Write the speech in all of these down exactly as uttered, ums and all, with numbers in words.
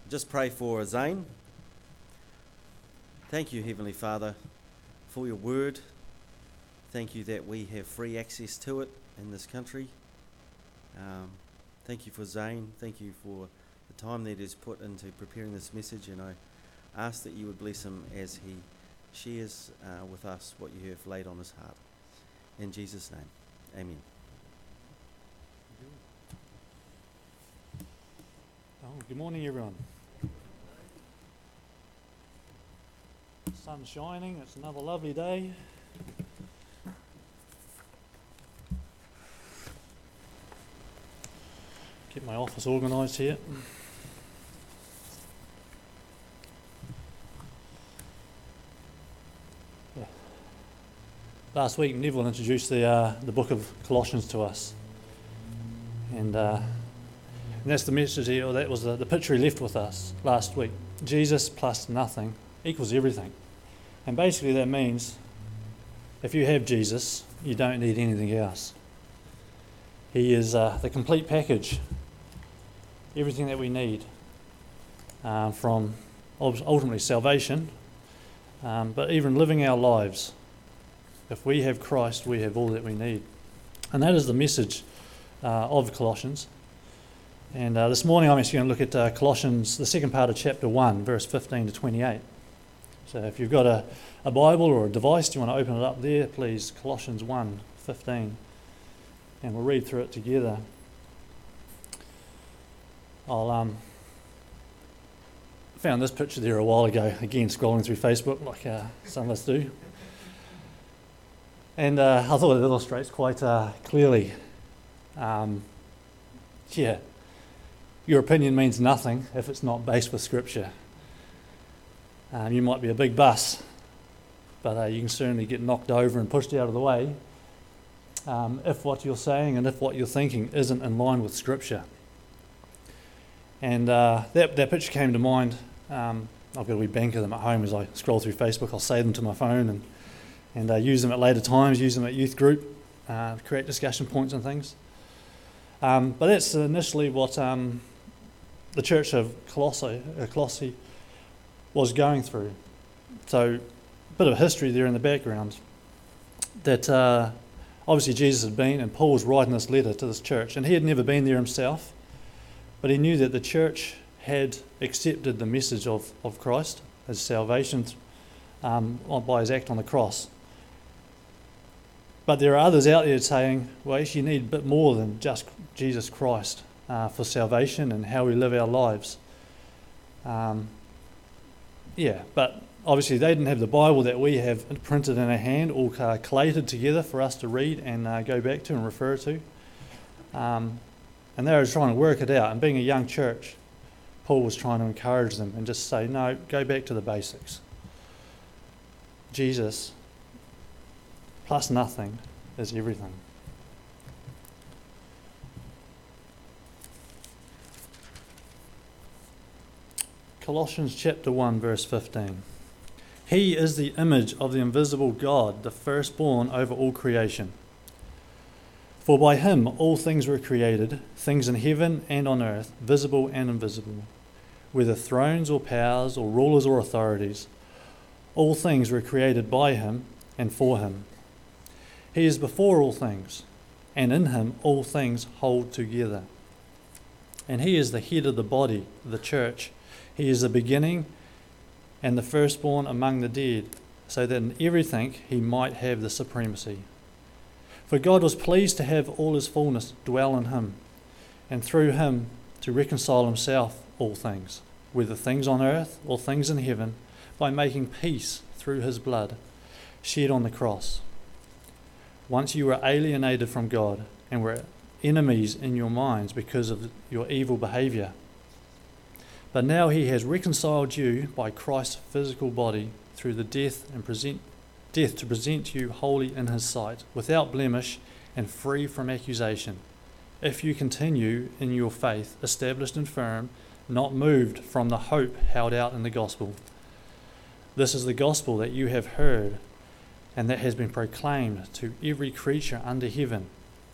just pray for Zane. Thank you, Heavenly Father, for your word. Thank you that we have free access to it in this country. Um, thank you for Zane. Thank you for the time that is put into preparing this message, and I ask that you would bless him as he shares uh, with us what you have laid on his heart. In Jesus' name, amen. Oh, good morning, everyone. Sun's shining. It's another lovely day. Get my office organised here. Last week, Neville introduced the uh, the book of Colossians to us, and, uh, and that's the message here, or that was the, the picture he left with us last week. Jesus plus nothing equals everything, and basically that means if you have Jesus, you don't need anything else. He is uh, the complete package, everything that we need, uh, from ultimately salvation, um, but even living our lives. If we have Christ, we have all that we need. And that is the message uh, of Colossians. And uh, this morning I'm actually going to look at uh, Colossians, the second part of chapter one, verse fifteen to twenty-eight. So if you've got a, a Bible or a device, you want to open it up there, please, Colossians one fifteen. And we'll read through it together. I'll um, found this picture there a while ago, again scrolling through Facebook like uh, some of us do. And uh, I thought it illustrates quite uh, clearly, um, yeah, your opinion means nothing if it's not based with Scripture. Um, you might be a big bus, but uh, you can certainly get knocked over and pushed out of the way um, if what you're saying and if what you're thinking isn't in line with Scripture. And uh, that, that picture came to mind. Um, I've got a wee bank of them at home as I scroll through Facebook. I'll save them to my phone and and uh, use them at later times, use them at youth group, uh, create discussion points and things. Um, but that's initially what um, the church of Colossae, uh, Colossae was going through. So a bit of history there in the background. That uh, obviously Jesus had been, and Paul was writing this letter to this church, and he had never been there himself, but he knew that the church had accepted the message of, of Christ as salvation um, by his act on the cross. But there are others out there saying, well, actually you need a bit more than just Jesus Christ uh, for salvation and how we live our lives. Um, yeah, but obviously they didn't have the Bible that we have printed in our hand, all uh, collated together for us to read and uh, go back to and refer to. Um, and they were trying to work it out. And being a young church, Paul was trying to encourage them and just say, no, go back to the basics. Jesus plus nothing is everything. Colossians chapter one, verse fifteen. He is the image of the invisible God, the firstborn over all creation. For by him all things were created, things in heaven and on earth, visible and invisible, whether thrones or powers or rulers or authorities. All things were created by him and for him. He is before all things, and in him all things hold together. And he is the head of the body, the church. He is the beginning and the firstborn among the dead, so that in everything he might have the supremacy. For God was pleased to have all his fullness dwell in him, and through him to reconcile himself all things, whether things on earth or things in heaven, by making peace through his blood shed on the cross. Once you were alienated from God and were enemies in your minds because of your evil behavior. But now he has reconciled you by Christ's physical body through the death and present death to present you holy in his sight, without blemish and free from accusation, if you continue in your faith, established and firm, not moved from the hope held out in the gospel. This is the gospel that you have heard, and that has been proclaimed to every creature under heaven,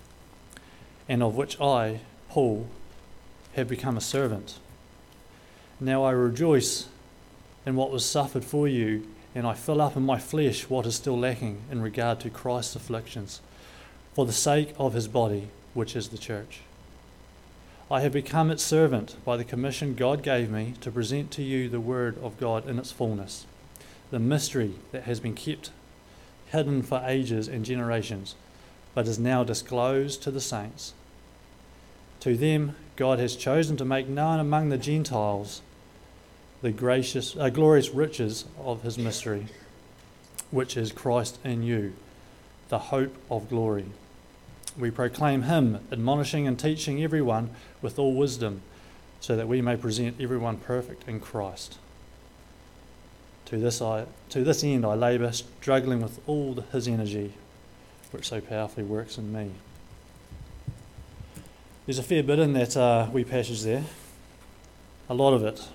and of which I, Paul, have become a servant. Now I rejoice in what was suffered for you, and I fill up in my flesh what is still lacking in regard to Christ's afflictions, for the sake of his body, which is the church. I have become its servant by the commission God gave me to present to you the word of God in its fullness, the mystery that has been kept hidden for ages and generations, but is now disclosed to the saints. To them God has chosen to make known among the Gentiles the gracious, uh, glorious riches of his mystery, which is Christ in you, the hope of glory. We proclaim him, admonishing and teaching everyone with all wisdom, so that we may present everyone perfect in Christ. To this, I, to this end I labour, struggling with all his energy, which so powerfully works in me. There's a fair bit in that uh, wee passage there, a lot of it.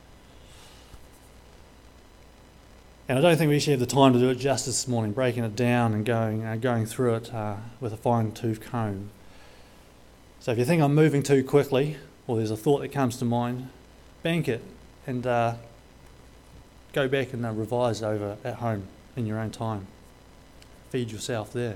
And I don't think we actually have the time to do it justice this morning, breaking it down and going uh, going through it uh, with a fine-tooth comb. So if you think I'm moving too quickly, or there's a thought that comes to mind, bank it and uh, go back and uh, revise over at home in your own time. Feed yourself there.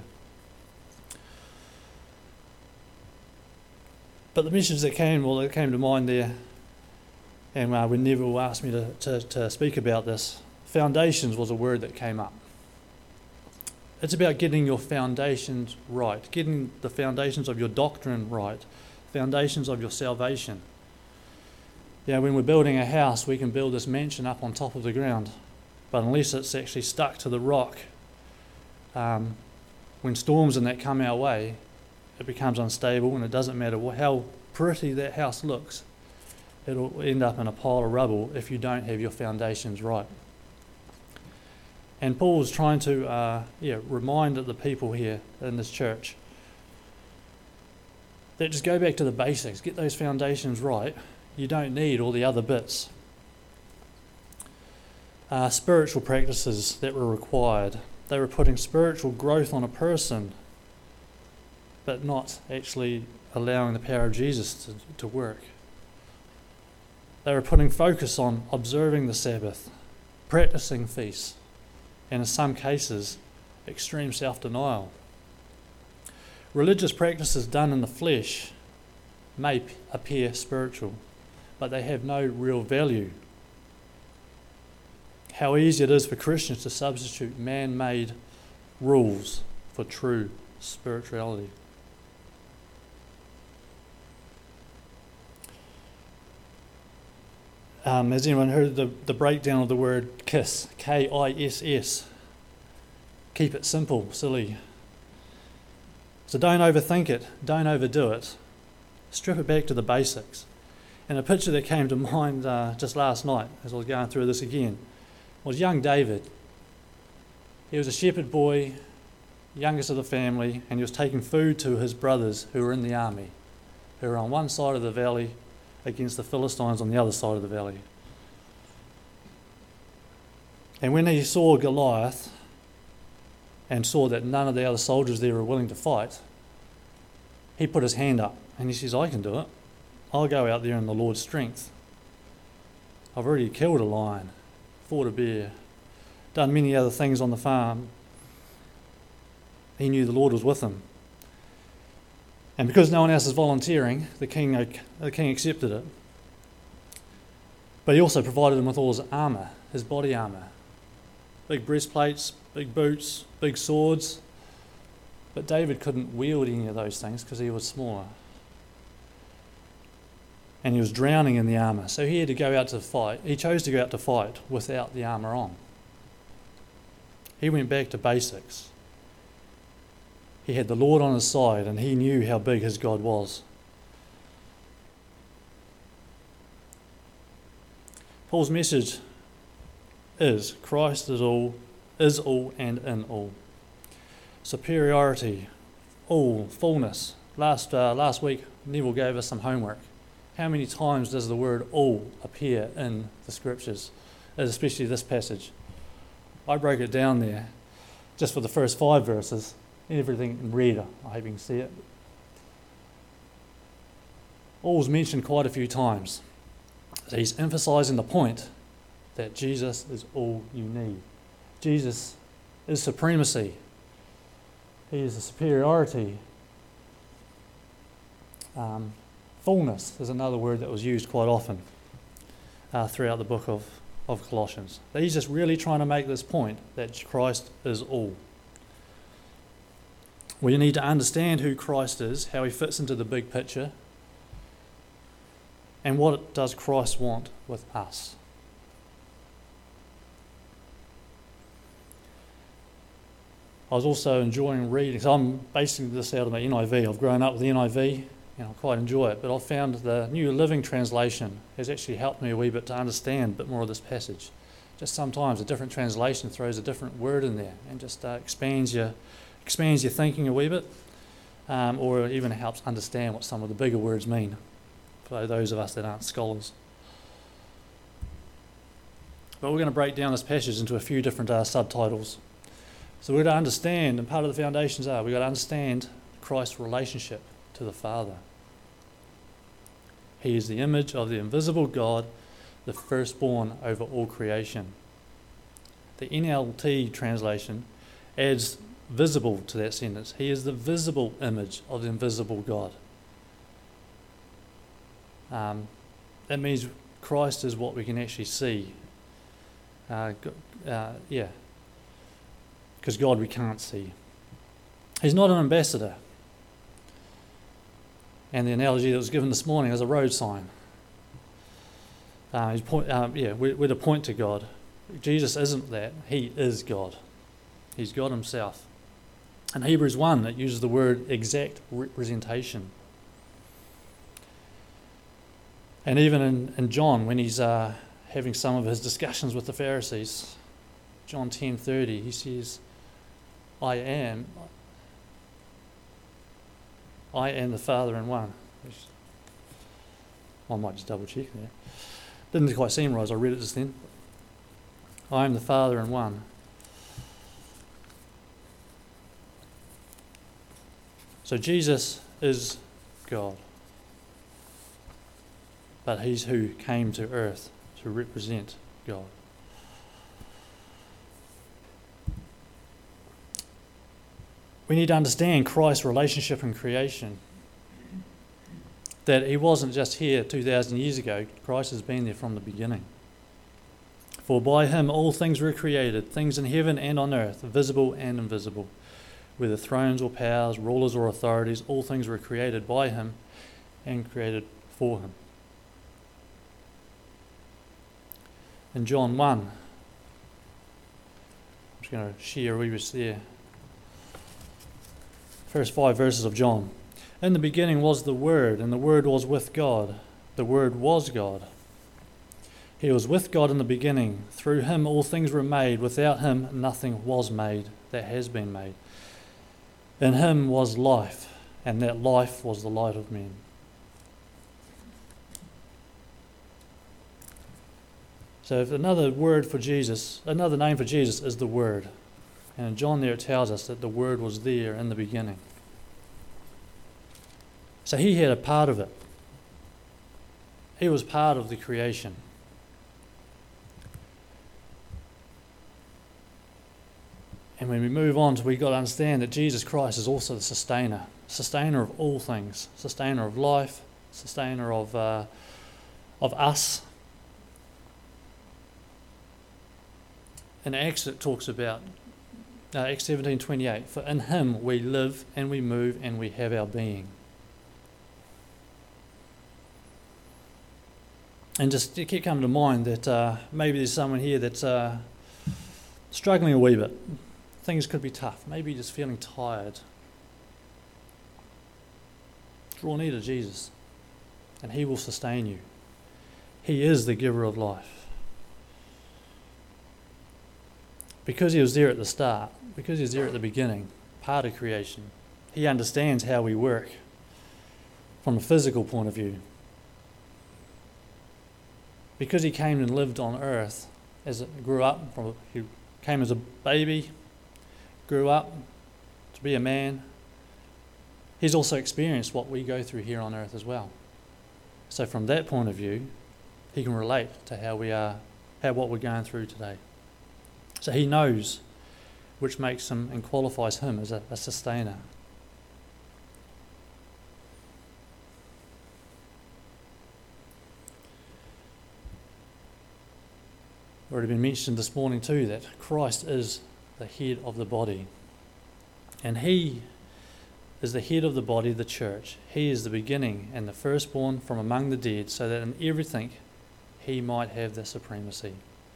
But the message that came, well, that came to mind there, and uh, when Neville asked me to, to, to speak about this, foundations was a word that came up. It's about getting your foundations right, getting the foundations of your doctrine right, foundations of your salvation. Yeah, when we're building a house, we can build this mansion up on top of the ground, but unless it's actually stuck to the rock, um, when storms and that come our way, it becomes unstable, and it doesn't matter how pretty that house looks, it'll end up in a pile of rubble if you don't have your foundations right. And Paul's trying to uh, yeah, remind the people here in this church that just go back to the basics, get those foundations right. You don't need all the other bits. Uh, spiritual practices that were required. They were putting spiritual growth on a person, but not actually allowing the power of Jesus to, to work. They were putting focus on observing the Sabbath, practicing feasts, and in some cases, extreme self-denial. Religious practices done in the flesh may p- appear spiritual, but they have no real value. How easy it is for Christians to substitute man-made rules for true spirituality. Um, has anyone heard the, the breakdown of the word KISS? K I S S. Keep it simple, silly. So don't overthink it, don't overdo it. Strip it back to the basics. And a picture that came to mind uh, just last night as I was going through this again was young David. He was a shepherd boy, youngest of the family, and he was taking food to his brothers who were in the army, who were on one side of the valley against the Philistines on the other side of the valley. And when he saw Goliath and saw that none of the other soldiers there were willing to fight, he put his hand up and he says, I can do it. I'll go out there in the Lord's strength. I've already killed a lion, fought a bear, done many other things on the farm. He knew the Lord was with him. And because no one else is volunteering, the king, the king accepted it. But he also provided him with all his armour, his body armour. Big breastplates, big boots, big swords. But David couldn't wield any of those things because he was smaller. And he was drowning in the armour. So he had to go out to fight. He chose to go out to fight without the armour on. He went back to basics. He had the Lord on his side, and he knew how big his God was. Paul's message is Christ is all, is all and in all. Superiority, all, fullness. Last uh, last week, Neville gave us some homework. How many times does the word all appear in the scriptures, especially this passage? I broke it down there just for the first five verses. Everything in red, I hope you can see it. All's mentioned quite a few times. He's emphasizing the point that Jesus is all you need. Jesus is supremacy. He is the superiority. Um, fullness is another word that was used quite often uh, throughout the book of, of Colossians. He's just really trying to make this point that Christ is all. We need to understand who Christ is, how he fits into the big picture, and what does Christ want with us. I was also enjoying reading, so I'm basing this out of my N I V. I've grown up with the N I V, and I quite enjoy it, but I've found the New Living Translation has actually helped me a wee bit to understand a bit more of this passage. Just sometimes a different translation throws a different word in there and just uh, expands your expands your thinking a wee bit, um, or even helps understand what some of the bigger words mean for those of us that aren't scholars. But we're going to break down this passage into a few different uh, subtitles. So we've got to understand, and part of the foundations are, we've got to understand Christ's relationship to the Father. He is the image of the invisible God, the firstborn over all creation. The N L T translation adds visible to that sentence. He is the visible image of the invisible God. Um, that means Christ is what we can actually see. Uh, uh, yeah. Because God we can't see. He's not an ambassador. And the analogy that was given this morning is a road sign. Uh, he's point, um, yeah, we're, we're to point to God. Jesus isn't that. He is God. He's God himself. In Hebrews one, it uses the word exact representation. And even in, in John, when he's uh, having some of his discussions with the Pharisees, John ten thirty, he says, I am, I am the Father in one. I might just double check there. Didn't quite seem right as I read it just then. I am the Father in one. So Jesus is God. But he's who came to earth to represent God. We need to understand Christ's relationship in creation. That he wasn't just here two thousand years ago. Christ has been there from the beginning. For by him all things were created, things in heaven and on earth, visible and invisible. Whether thrones or powers, rulers or authorities, all things were created by him and created for him. In John one, I'm just going to share a wee bit there. First five verses of John. In the beginning was the Word, and the Word was with God. The Word was God. He was with God in the beginning. Through him all things were made. Without him nothing was made that has been made. In him was life, and that life was the light of men. So if another word for Jesus, another name for Jesus is the Word. And in John there it tells us that the Word was there in the beginning. So he had a part of it. He was part of the creation. And when we move on, we've got to understand that Jesus Christ is also the sustainer. Sustainer of all things. Sustainer of life. Sustainer of, uh, of us. In Acts it talks about, uh, Acts seventeen twenty-eight, for in him we live and we move and we have our being. And just it keep coming to mind that uh, maybe there's someone here that's uh, struggling a wee bit. Things could be tough. Maybe you're just feeling tired. Draw near to Jesus, and he will sustain you. He is the giver of life. Because he was there at the start, because he was there at the beginning, part of creation, he understands how we work from a physical point of view. Because he came and lived on earth, as it grew up, from, he came as a baby, grew up to be a man, he's also experienced what we go through here on earth as well. So from that point of view, he can relate to how we are, how what we're going through today. So he knows, which makes him and qualifies him as a, a sustainer. Already been mentioned this morning too that Christ is the head of the body. And he is the head of the body, the church. He is the beginning and the firstborn from among the dead, so that in everything he might have the supremacy.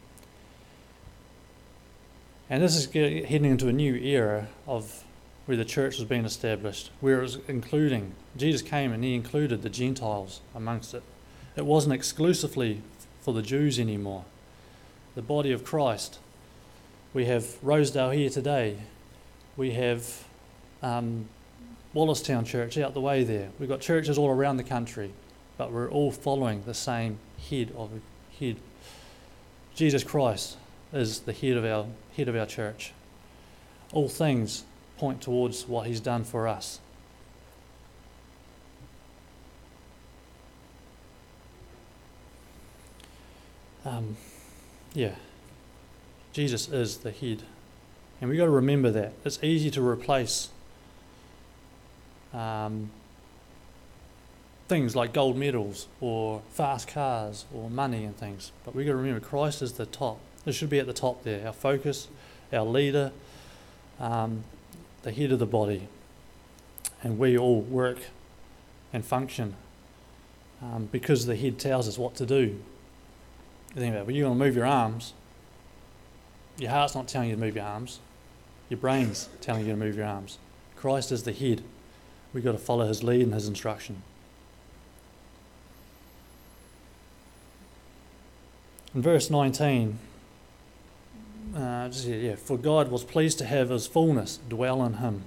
And this is heading into a new era of where the church was being established, where it was including, Jesus came and he included the Gentiles amongst it. It wasn't exclusively for the Jews anymore. The body of Christ. We have Rosedale here today. We have um, Wallerstown Church out the way there. We've got churches all around the country, but we're all following the same head of head. Jesus Christ is the head of our head of our church. All things point towards what he's done for us. Um, yeah, Jesus is the head, and we've got to remember that. It's easy to replace um, things like gold medals or fast cars or money and things, but we've got to remember Christ is the top. It should be at the top there, our focus, our leader, um, the head of the body, and we all work and function um, because the head tells us what to do. You think about it, when you're going to move your arms, your heart's not telling you to move your arms, your brain's telling you to move your arms. Christ is the head. We've got to follow his lead and his instruction. In verse nineteen, uh, just, yeah, for God was pleased to have his fullness dwell in him.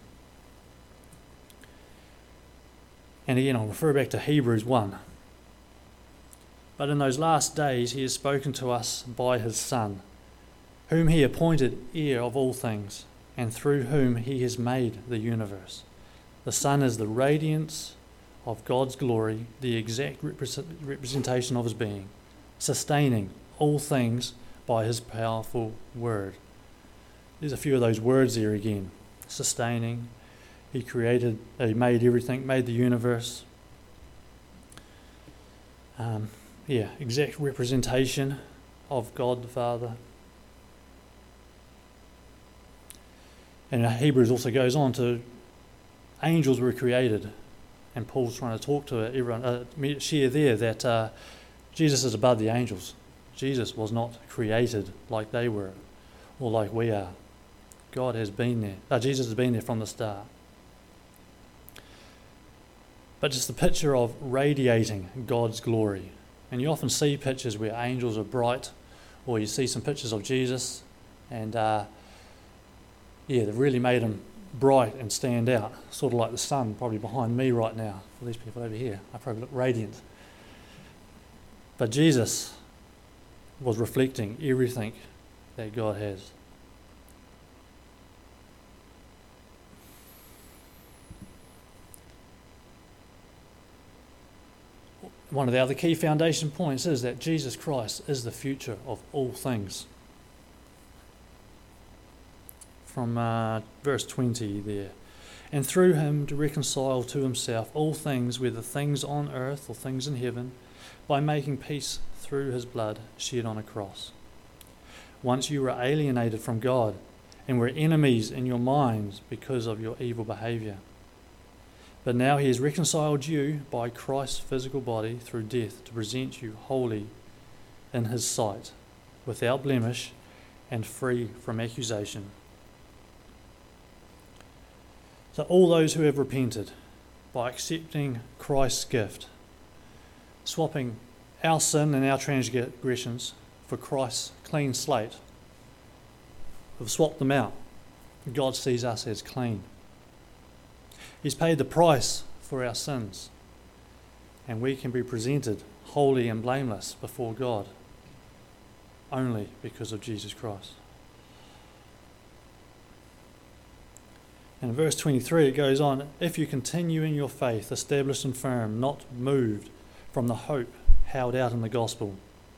And again, I'll refer back to Hebrews one. But in those last days he has spoken to us by his Son, whom he appointed heir of all things, and through whom he has made the universe. The Son is the radiance of God's glory, the exact repre- representation of his being, sustaining all things by his powerful word. There's a few of those words there again. Sustaining. He created, he made everything, made the universe. Um, yeah, exact representation of God the Father. And Hebrews also goes on to angels were created, and Paul's trying to talk to everyone, uh, share there that uh, Jesus is above the angels. Jesus was not created like they were, or like we are. God has been there. Uh, Jesus has been there from the start. But just the picture of radiating God's glory. And you often see pictures where angels are bright, or you see some pictures of Jesus, and uh, yeah, they've really made him bright and stand out, sort of like the sun probably behind me right now. For these people over here, I probably look radiant. But Jesus was reflecting everything that God has. One of the other key foundation points is that Jesus Christ is the future of all things. From uh, verse twenty there. And through him to reconcile to himself all things, whether things on earth or things in heaven, by making peace through his blood shed on a cross. Once you were alienated from God and were enemies in your minds because of your evil behaviour. But now he has reconciled you by Christ's physical body through death to present you holy in his sight, without blemish and free from accusation. So all those who have repented by accepting Christ's gift, swapping our sin and our transgressions for Christ's clean slate, have swapped them out. God sees us as clean. He's paid the price for our sins, and we can be presented holy and blameless before God only because of Jesus Christ. And in verse twenty-three it goes on, if you continue in your faith, established and firm, not moved from the hope held out in the gospel,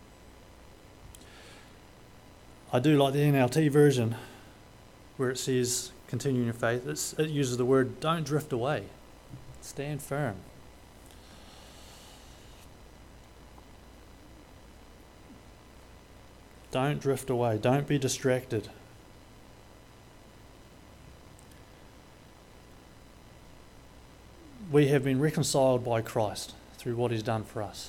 I do like the N L T version where it says, continue in your faith. It's, it uses the word, don't drift away. Stand firm. Don't drift away. Don't be distracted. We have been reconciled by Christ through what he's done for us.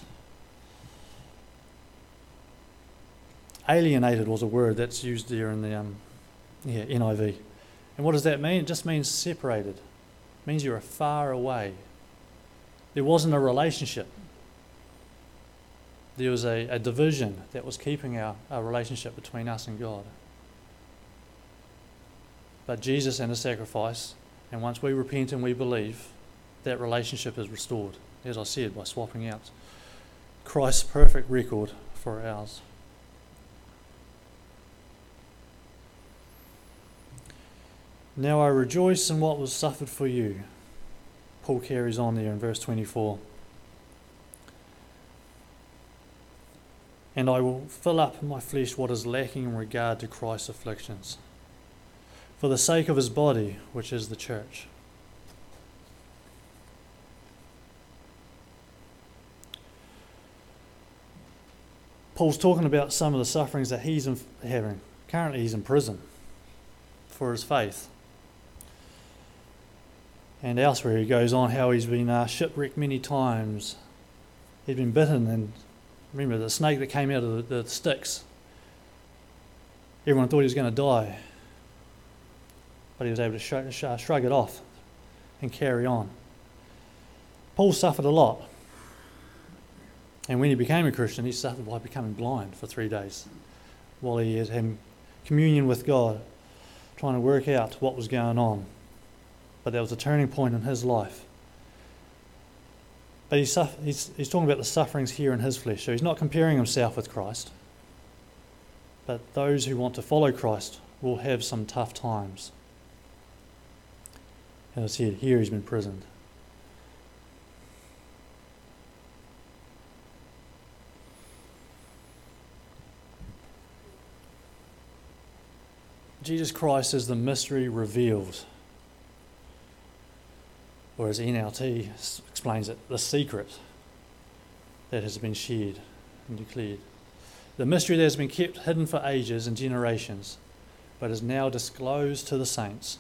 Alienated was a word that's used there in the um, yeah, N I V. And what does that mean? It just means separated. It means you're far away. There wasn't a relationship. There was a, a division that was keeping our, our relationship between us and God. But Jesus and his sacrifice, and once we repent and we believe, that relationship is restored, as I said, by swapping out Christ's perfect record for ours. Now I rejoice in what was suffered for you. Paul carries on there in verse twenty-four. And I will fill up in my flesh what is lacking in regard to Christ's afflictions, for the sake of his body, which is the church. Paul's talking about some of the sufferings that he's having. Currently he's in prison for his faith. And elsewhere he goes on how he's been uh, shipwrecked many times. He's been bitten, and remember the snake that came out of the, the sticks. Everyone thought he was going to die. But he was able to shrug, shrug it off and carry on. Paul suffered a lot. And when he became a Christian, he suffered by becoming blind for three days while he had had communion with God, trying to work out what was going on. But there was a turning point in his life. But he's, suffer- he's, he's talking about the sufferings here in his flesh. So he's not comparing himself with Christ. But those who want to follow Christ will have some tough times. As I said, here he's been imprisoned. Jesus Christ is the mystery revealed. Or as N L T explains it, the secret that has been shared and declared. The mystery that has been kept hidden for ages and generations, but is now disclosed to the saints.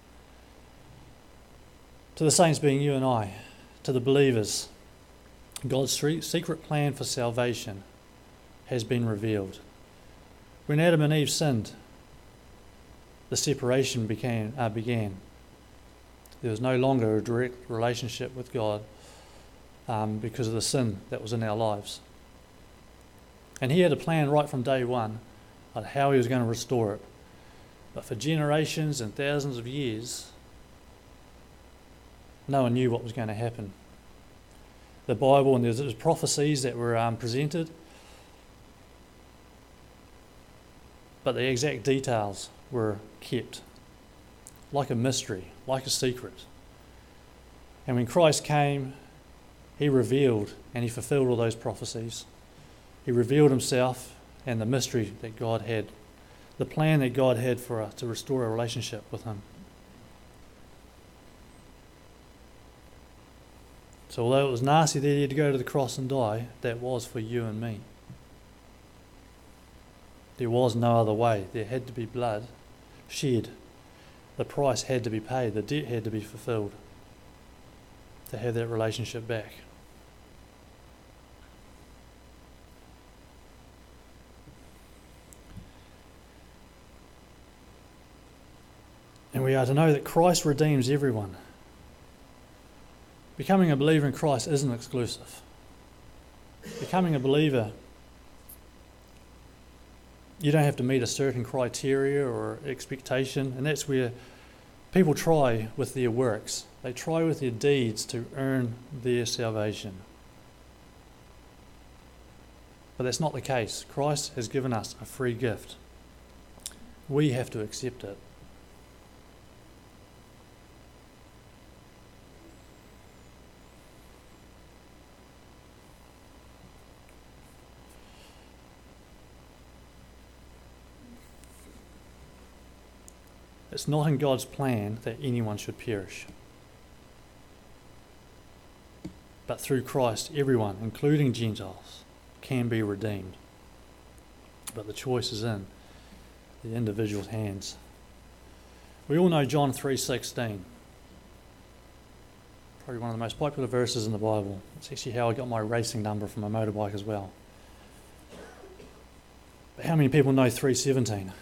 To the saints being you and I, to the believers, God's secret plan for salvation has been revealed. When Adam and Eve sinned, the separation began, uh, began. There was no longer a direct relationship with God um, because of the sin that was in our lives. And he had a plan right from day one on how he was going to restore it. But for generations and thousands of years, no one knew what was going to happen. The Bible, and there was prophecies that were um, presented, but the exact details were kept like a mystery, like a secret. And when Christ came, he revealed and he fulfilled all those prophecies. He revealed himself and the mystery that God had, the plan that God had for us to restore a relationship with him. So although it was nasty that he had to go to the cross and die, that was for you and me. There was no other way. There had to be blood shed. The price had to be paid. The debt had to be fulfilled to have that relationship back. And we are to know that Christ redeems everyone. Becoming a believer in Christ isn't exclusive. Becoming a believer, you don't have to meet a certain criteria or expectation, and that's where people try with their works. They try with their deeds to earn their salvation. But that's not the case. Christ has given us a free gift. We have to accept it. It's not in God's plan that anyone should perish. But through Christ, everyone, including Gentiles, can be redeemed. But the choice is in the individual's hands. We all know John three sixteen. Probably one of the most popular verses in the Bible. It's actually how I got my racing number from my motorbike as well. But how many people know three seventeen?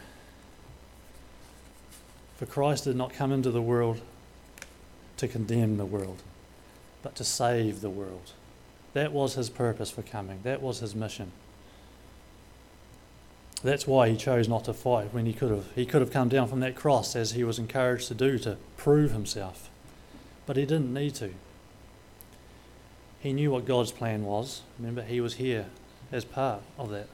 For Christ did not come into the world to condemn the world, but to save the world. That was his purpose for coming. That was his mission. That's why he chose not to fight when he could have. He could have come down from that cross, as he was encouraged to do, to prove himself. But he didn't need to. He knew what God's plan was. Remember, he was here as part of that.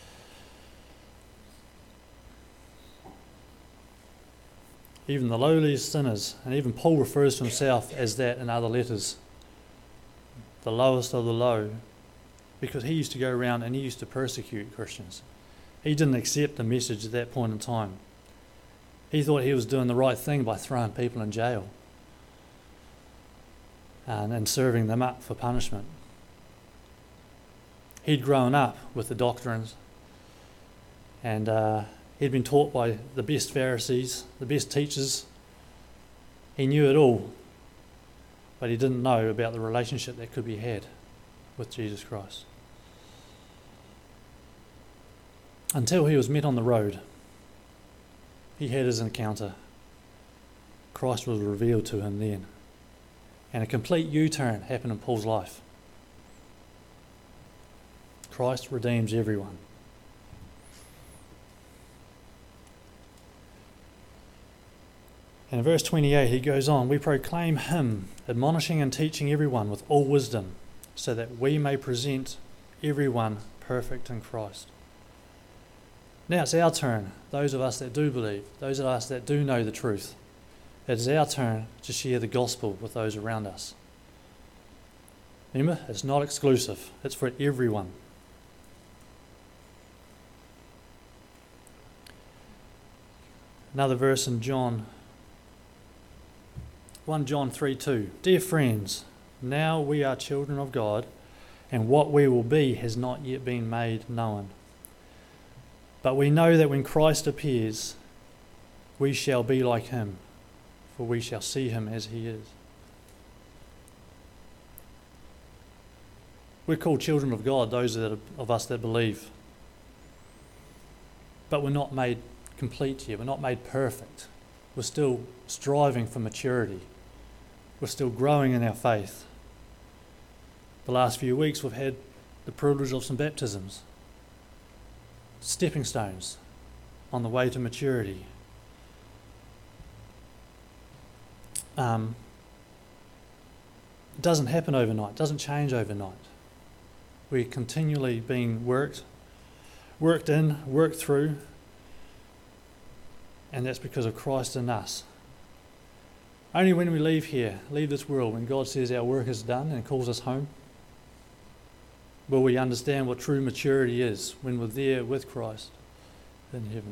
Even the lowliest sinners, and even Paul refers to himself as that in other letters, the lowest of the low, because he used to go around and he used to persecute Christians. He didn't accept the message at that point in time. He thought he was doing the right thing by throwing people in jail and, and serving them up for punishment. He'd grown up with the doctrines, and uh, he'd been taught by the best Pharisees, the best teachers. He knew it all, but he didn't know about the relationship that could be had with Jesus Christ. Until he was met on the road, he had his encounter. Christ was revealed to him then. And a complete U-turn happened in Paul's life. Christ redeems everyone. And in verse twenty-eight he goes on, "We proclaim him, admonishing and teaching everyone with all wisdom, so that we may present everyone perfect in Christ." Now it's our turn, those of us that do believe, those of us that do know the truth. It is our turn to share the gospel with those around us. Remember, it's not exclusive, it's for everyone. Another verse in John, First John three two. "Dear friends, now we are children of God, and what we will be has not yet been made known. But we know that when Christ appears, we shall be like him, for we shall see him as he is." We're called children of God, those that are, of us that believe. But we're not made complete yet. We're not made perfect. We're still striving for maturity. We're still growing in our faith. The last few weeks we've had the privilege of some baptisms. Stepping stones on the way to maturity. Um, it doesn't happen overnight, it doesn't change overnight. We're continually being worked, worked in, worked through, and that's because of Christ in us. Only when we leave here, leave this world, when God says our work is done and calls us home, will we understand what true maturity is when we're there with Christ in heaven.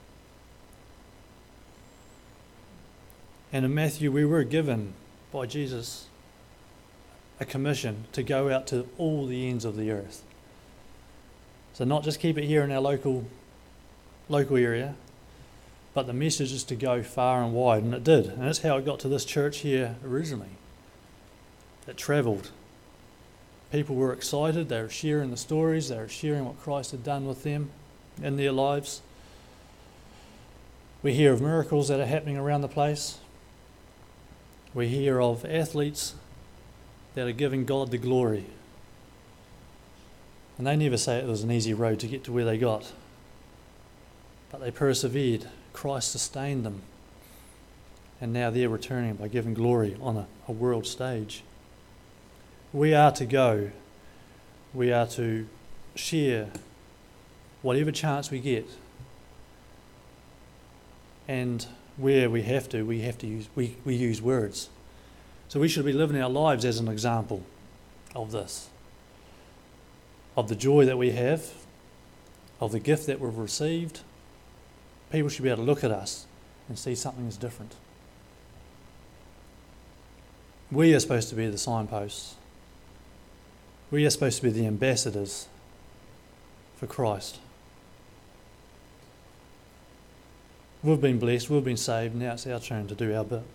And in Matthew, we were given by Jesus a commission to go out to all the ends of the earth. So not just keep it here in our local local area, but the message is to go far and wide, and it did. And that's how it got to this church here originally. It travelled. People were excited, they were sharing the stories, they were sharing what Christ had done with them in their lives. We hear of miracles that are happening around the place. We hear of athletes that are giving God the glory. And they never say it was an easy road to get to where they got. But they persevered. Christ sustained them. And now they're returning by giving glory on a, a world stage. We are to go. We are to share whatever chance we get. And where we have to, we have to use we, we use words. So we should be living our lives as an example of this. Of the joy that we have, of the gift that we've received. People should be able to look at us and see something is different. We are supposed to be the signposts. We are supposed to be the ambassadors for Christ. We've been blessed, we've been saved, now it's our turn to do our bit.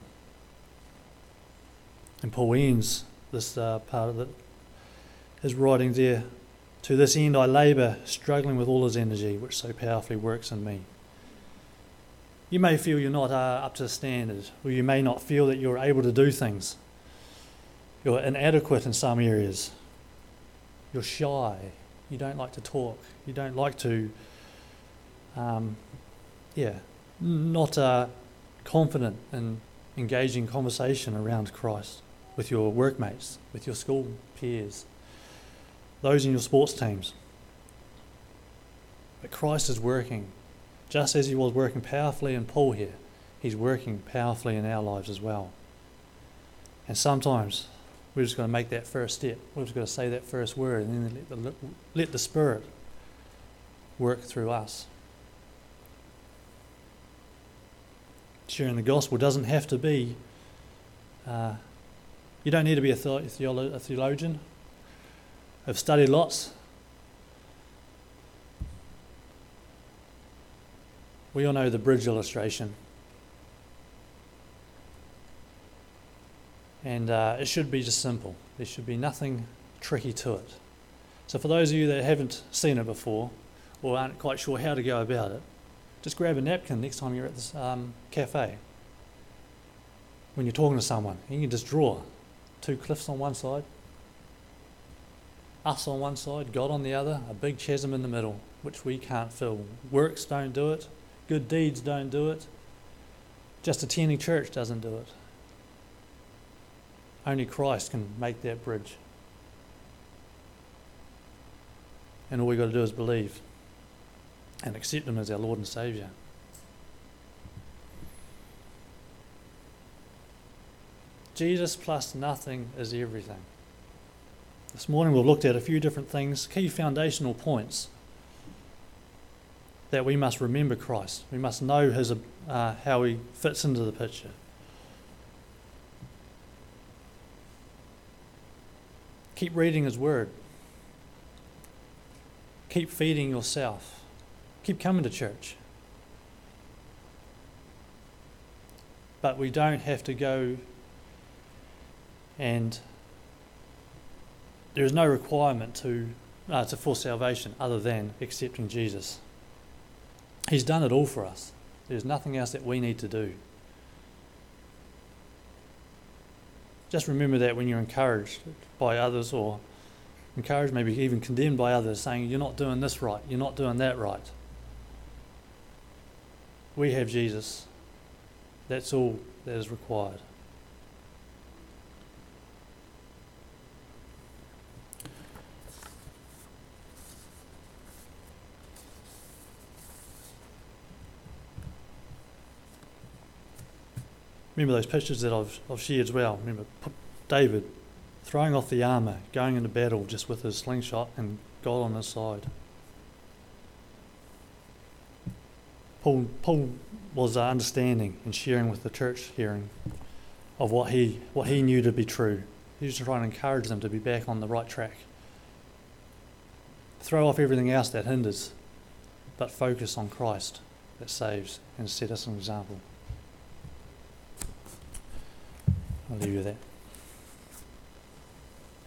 And Paul ends this uh, part of it, his writing there, "To this end I labour, struggling with all his energy, which so powerfully works in me." You may feel you're not uh, up to standard, or you may not feel that you're able to do things. You're inadequate in some areas. You're shy. You don't like to talk. You don't like to, um, yeah, not uh, confident in engaging conversation around Christ with your workmates, with your school peers, those in your sports teams. But Christ is working, just as he was working powerfully in Paul here. He's working powerfully in our lives as well. And sometimes we've just got to make that first step. We've just got to say that first word, and then let the, let the Spirit work through us. Sharing the gospel doesn't have to be, uh, you don't need to be a, the- a, theolo- a theologian. I've studied lots. We all know the bridge illustration. And uh, it should be just simple. There should be nothing tricky to it. So for those of you that haven't seen it before, or aren't quite sure how to go about it, just grab a napkin next time you're at this um, cafe. When you're talking to someone, you can just draw two cliffs on one side, us on one side, God on the other, a big chasm in the middle, which we can't fill. Works don't do it. Good deeds don't do it. Just attending church doesn't do it. Only Christ can make that bridge. And all we've got to do is believe and accept him as our Lord and Saviour. Jesus plus nothing is everything. This morning we've looked at a few different things, key foundational points that we must remember Christ. We must know his, uh, how he fits into the picture. Keep reading his word. Keep feeding yourself. Keep coming to church. But we don't have to go and there is no requirement to, uh, to for salvation other than accepting Jesus. He's done it all for us. There's nothing else that we need to do. Just remember that when you're encouraged by others, or encouraged, maybe even condemned by others, saying you're not doing this right, you're not doing that right. We have Jesus. That's all that is required. Remember those pictures that I've, I've shared as well. Remember David throwing off the armour, going into battle just with his slingshot and God on his side. Paul, Paul was uh, understanding and sharing with the church hearing of what he what he knew to be true. He was trying to encourage them to be back on the right track. Throw off everything else that hinders, but focus on Christ that saves and set us an example. I'll leave you with that.